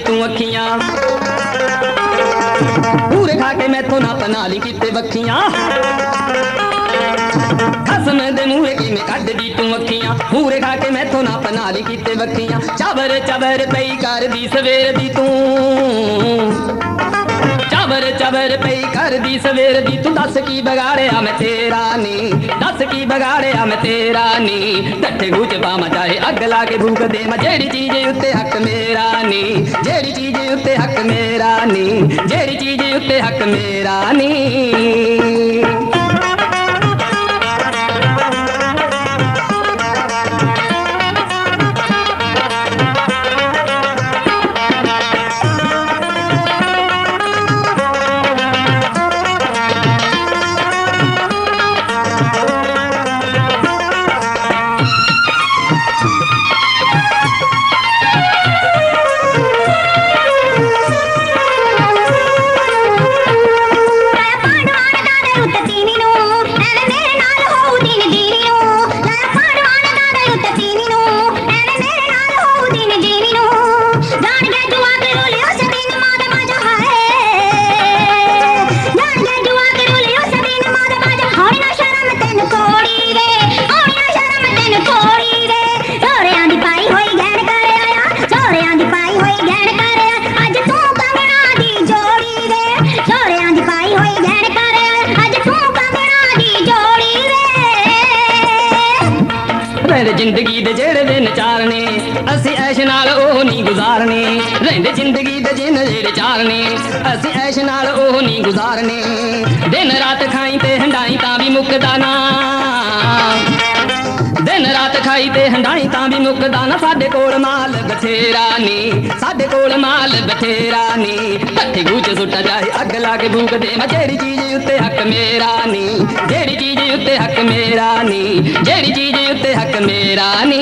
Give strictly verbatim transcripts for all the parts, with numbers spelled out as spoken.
तू अखियां पूरे खा के मैथों ना पना ली किते बखियां खसम दे मूहे की मैं कट दी तू अखियां पूरे खा के मैथों ना पना ली किते बखियां चाबर चाबर पई कर दी सवेर दी तू चाबर चाबर पई कर दी सवेर दी तू दस की बगाड़िया मैं तेरा नी दस की बगाड़िया मैं तेरा नी टट्ठे गूच पामा चाहे अग ला के भूख दे मैं जेड़ी चीज उत्ते हक मेरा नी जेड़ी चीज उत्ते हक मेरा नी जेड़ी चीज उत्ते हक मेरा नी जिंदगी दे जेड़े दिन चारने असी ऐश नाल ओह नहीं गुजारने रहंदे जिंदगी दे जिन जेड़े चारने असी ऐश नाल ओह नहीं गुजारने दिन रात खाई ते हंडाई तां भी मुकदा ना दिन रात खाई ते हंडाई तां भी मुकदा ना साडे कोल माल बथेरा नी साडे कोल माल बथेरा नी टट्ठे गूच सुट्टा जाए अग ला के भूख दे मैं जेड़ी चीज उत्ते हक मेरा नी जेड़ी चीज उत्ते हक मेरा नी जेड़ी चीज उत्ते हक मेरा नी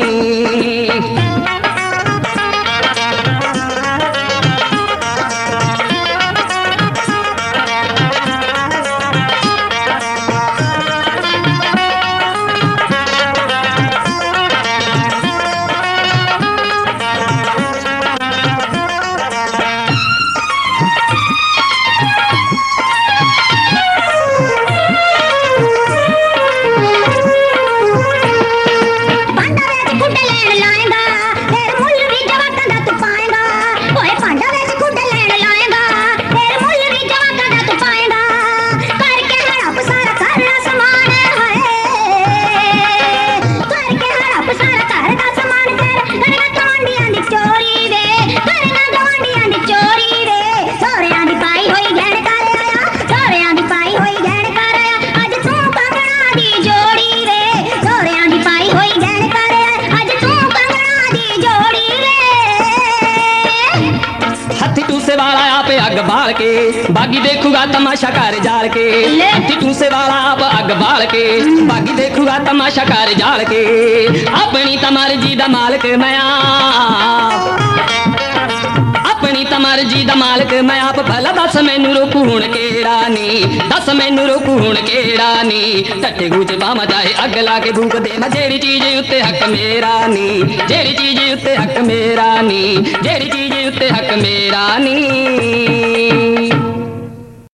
अग बाल के बागी देखूगा तमाशा कर जाल के तू से वाला आप अग बाल के बागी देखूगा तमाशा कर जाल के अपनी तमार जी दा मालिक मैं अपनी तमार जी दा मालिक मैं आप भला दस मैनू रोकू हुण केड़ा नी दस मैनू रोकू हुण केड़ा नी टट्ठे गूच पामा चाहे अग ला के भूख दे मैं जेड़ी चीज उत्ते हक मेरा नी जेड़ी चीज उत्ते हक मेरा नी जेड़ी चीज उत्ते हक मेरा नी